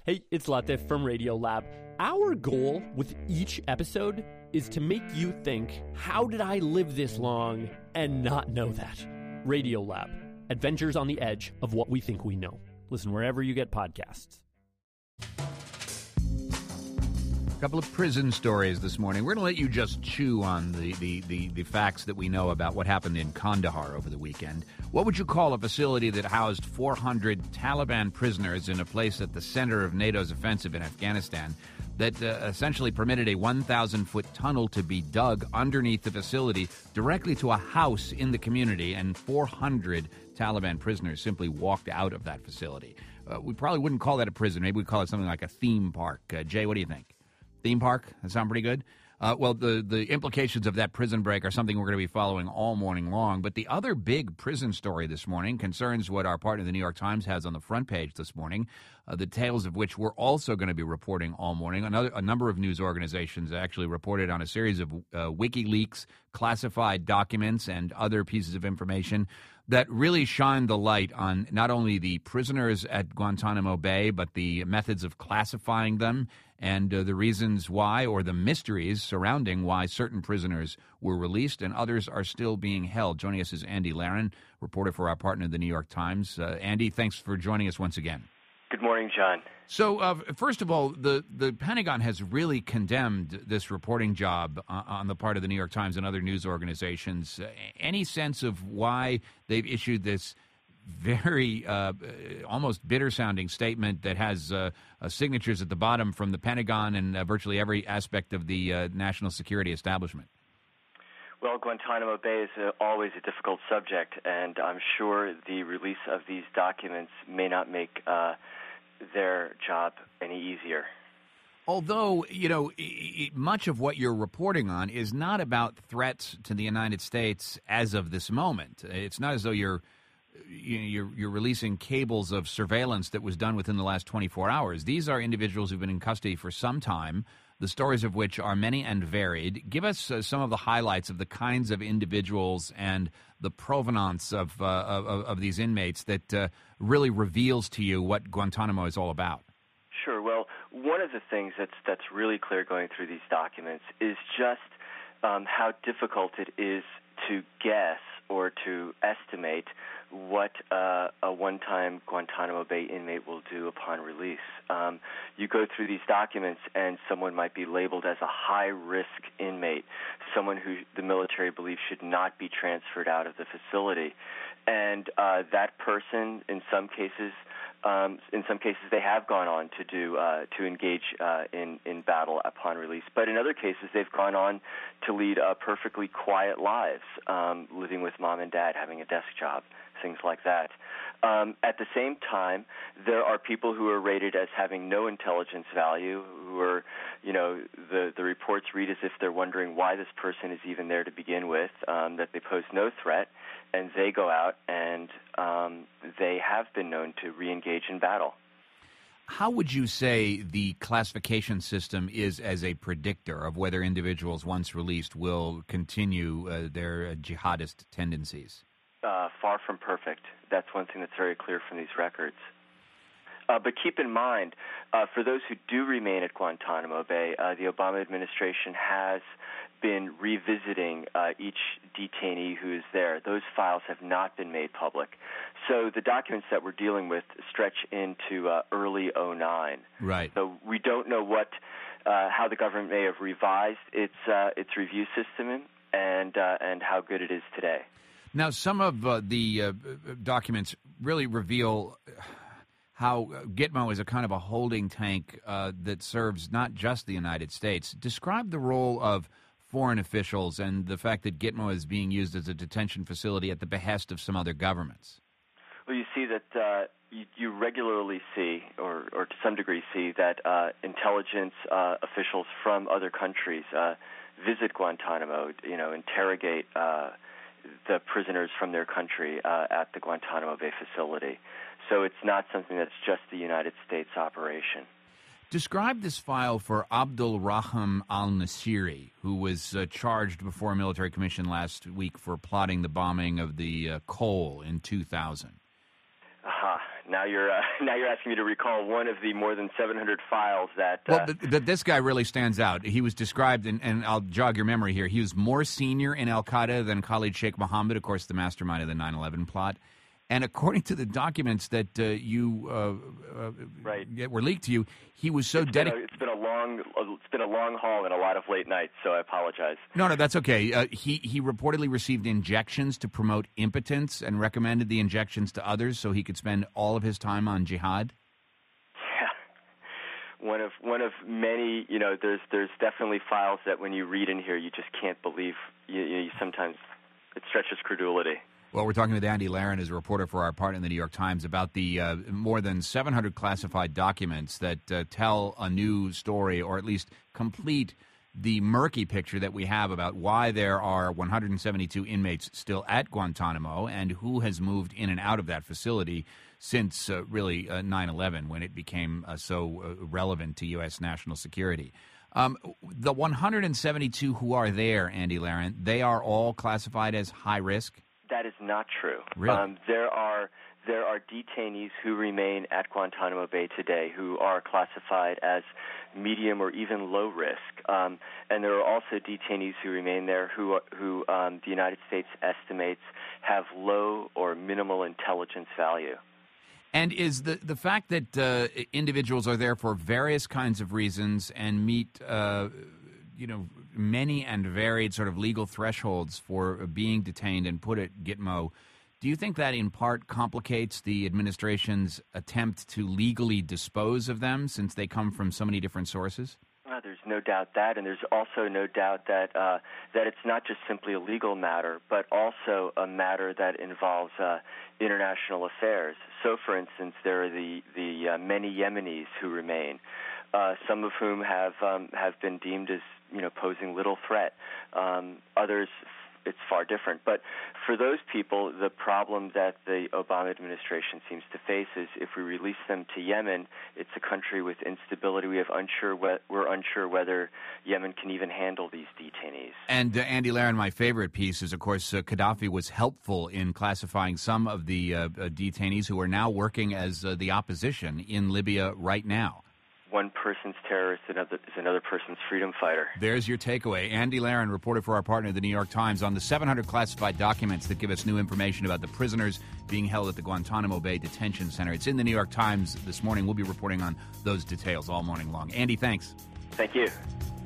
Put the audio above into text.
Hey, it's Latif from Radiolab. Our goal with each episode is to make you think, how did I live this long and not know that? Radiolab, adventures on the edge of what we think we know. Listen wherever you get podcasts. A couple of prison stories this morning. We're going to let you just chew on the facts that we know about what happened in Kandahar over the weekend. What would you call a facility that housed 400 Taliban prisoners in a place at the center of NATO's offensive in Afghanistan that essentially permitted a 1,000-foot tunnel to be dug underneath the facility directly to a house in the community, and 400 Taliban prisoners simply walked out of that facility? We probably wouldn't call that a prison. Maybe we'd call it something like a theme park. Jay, what do you think? Theme park? That sound pretty good? Well, the implications of that prison break are something we're going to be following all morning long. But the other big prison story this morning concerns what our partner, the New York Times, has on the front page this morning, the tales of which we're also going to be reporting all morning. A number of news organizations actually reported on a series of WikiLeaks, classified documents, and other pieces of information that really shine the light on not only the prisoners at Guantanamo Bay, but the methods of classifying them and the reasons why, or the mysteries surrounding why certain prisoners were released and others are still being held. Joining us is Andy Laren, reporter for our partner, the New York Times. Andy, thanks for joining us once again. Good morning, John. So, first of all, the Pentagon has really condemned this reporting job on the part of the New York Times and other news organizations. Any sense of why they've issued this very almost bitter-sounding statement that has signatures at the bottom from the Pentagon and virtually every aspect of the national security establishment? Well, Guantanamo Bay is always a difficult subject, and I'm sure the release of these documents may not make their job any easier. Although, much of what you're reporting on is not about threats to the United States as of this moment. It's not as though you're releasing cables of surveillance that was done within the last 24 hours. These are individuals who've been in custody for some time, the stories of which are many and varied. Give us some of the highlights of the kinds of individuals and the provenance of these inmates that really reveals to you what Guantanamo is all about. Sure. Well, one of the things that's really clear going through these documents is just how difficult it is to guess or to estimate what a one-time Guantanamo Bay inmate will do upon release. You go through these documents and someone might be labeled as a high-risk inmate, someone who the military believes should not be transferred out of the facility. And that person, in some cases, they have gone on to engage in battle upon release. But in other cases, they've gone on to lead perfectly quiet lives, living with mom and dad, having a desk job, things like that. At the same time, there are people who are rated as having no intelligence value, who are, the reports read as if they're wondering why this person is even there to begin with, that they pose no threat, and they go out and they have been known to re-engage in battle. How would you say the classification system is as a predictor of whether individuals, once released, will continue their jihadist tendencies? Far from perfect. That's one thing that's very clear from these records. But keep in mind, for those who do remain at Guantanamo Bay, the Obama administration has been revisiting each detainee who is there. Those files have not been made public. So the documents that we're dealing with stretch into early 2009. Right. So we don't know how the government may have revised its review system and how good it is today. Now, some of the documents really reveal how Gitmo is a kind of a holding tank that serves not just the United States. Describe the role of foreign officials and the fact that Gitmo is being used as a detention facility at the behest of some other governments. Well, you see that you regularly see, or to some degree see, that intelligence officials from other countries visit Guantanamo, interrogate the prisoners from their country at the Guantanamo Bay facility. So it's not something that's just the United States operation. Describe this file for Abdul Rahim al-Nasiri, who was charged before a military commission last week for plotting the bombing of the Cole in 2000. Now you're asking me to recall one of the more than 700 files that. But this guy really stands out. He was described, and I'll jog your memory here. He was more senior in Al Qaeda than Khalid Sheikh Mohammed, of course, the mastermind of the 9/11 plot. And according to the documents that were leaked to you, he was so dedicated. It's been a long haul and a lot of late nights, so I apologize. No, that's okay. He reportedly received injections to promote impotence and recommended the injections to others so he could spend all of his time on jihad. Yeah, one of many. There's definitely files that when you read in here, you just can't believe. You sometimes it stretches credulity. Well, we're talking with Andy Laren, as a reporter for our partner in the New York Times, about the more than 700 classified documents that tell a new story, or at least complete the murky picture that we have about why there are 172 inmates still at Guantanamo and who has moved in and out of that facility since really 9/11, when it became so relevant to U.S. national security. The 172 who are there, Andy Laren, they are all classified as high risk? That is not true. Really? There are detainees who remain at Guantanamo Bay today who are classified as medium or even low risk, and there are also detainees who remain there who the United States estimates have low or minimal intelligence value. And is the fact that individuals are there for various kinds of reasons and meet many and varied sort of legal thresholds for being detained and put at Gitmo, do you think that in part complicates the administration's attempt to legally dispose of them, since they come from so many different sources? There's no doubt that, and there's also no doubt that it's not just simply a legal matter, but also a matter that involves international affairs. So, for instance, there are the many Yemenis who remain, some of whom have been deemed as posing little threat. Others, it's far different. But for those people, the problem that the Obama administration seems to face is if we release them to Yemen, it's a country with instability. We're unsure whether Yemen can even handle these detainees. And Andy Laren, my favorite piece is, of course, Gaddafi was helpful in classifying some of the detainees who are now working as the opposition in Libya right now. One person's terrorist is another person's freedom fighter. There's your takeaway. Andy Laren, reporter for our partner, the New York Times, on the 700 classified documents that give us new information about the prisoners being held at the Guantanamo Bay Detention Center. It's in the New York Times this morning. We'll be reporting on those details all morning long. Andy, thanks. Thank you.